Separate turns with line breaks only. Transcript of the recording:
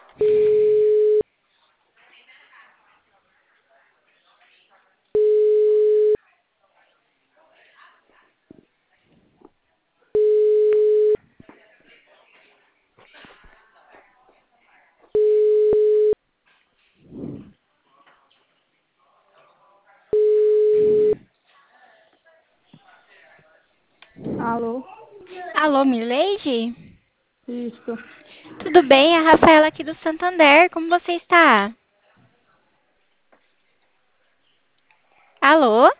Alô?
Alô, Mileide?
Isso.
Tudo bem? A Rafaela aqui do Santander. Como você está? Alô?